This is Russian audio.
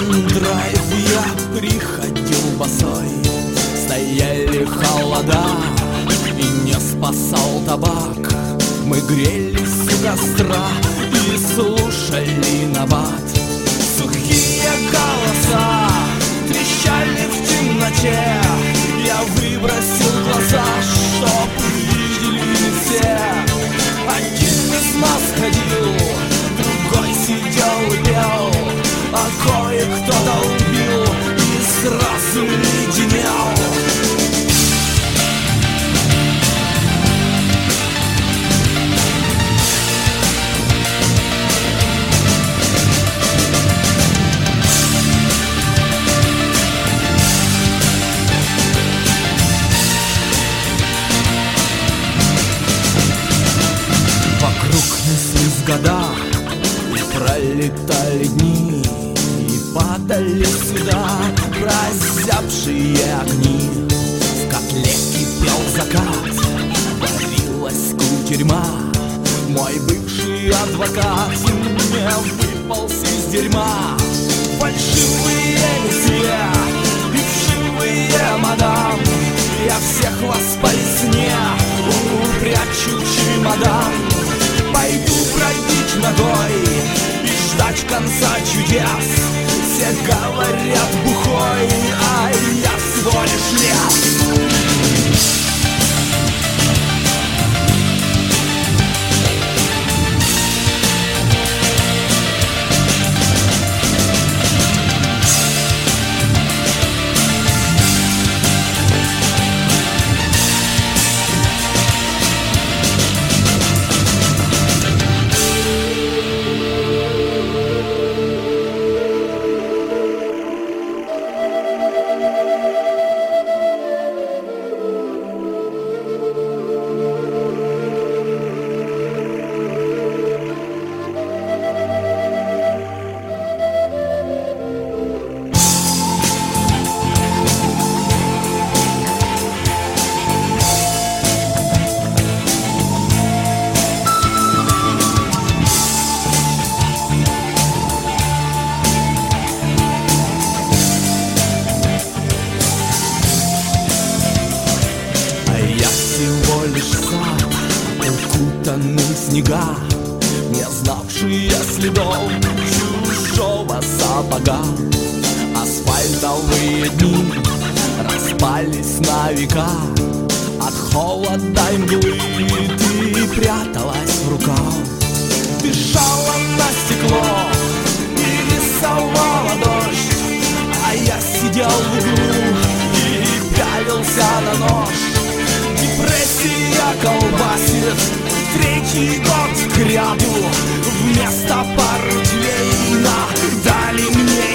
драйв я приходил босой. Стояли холода и не спасал табак. Мы грелись у костра и слушали набат. Сухие голоса трещали в темноте. Я выбросил глаза, чтоб видели все. Один из нас ходил, другой сидел и пел, а кое-кто долбил и сразу леденел. Года, и пролетали дни, и падали сюда прозябшие огни. В котле кипел закат, варилась кутерьма. Мой бывший адвокат не выполз из дерьма. Фальшивые месье и вшивые мадам, я всех вас по весне упрячу чемодан. Пойду бродить ногой и ждать конца чудес. Все говорят бухой, а я всего лишь лес. Укутанный в снега, не знавшие следов чужого сапога. Асфальтовые дни распались на века. От холода и мглы ты пряталась в рукав. Дышала на стекло и рисовала дождь, а я сидел в углу и пялился на нож. Депрессия колбасит третий год кряду. Вместо портвейна дали мне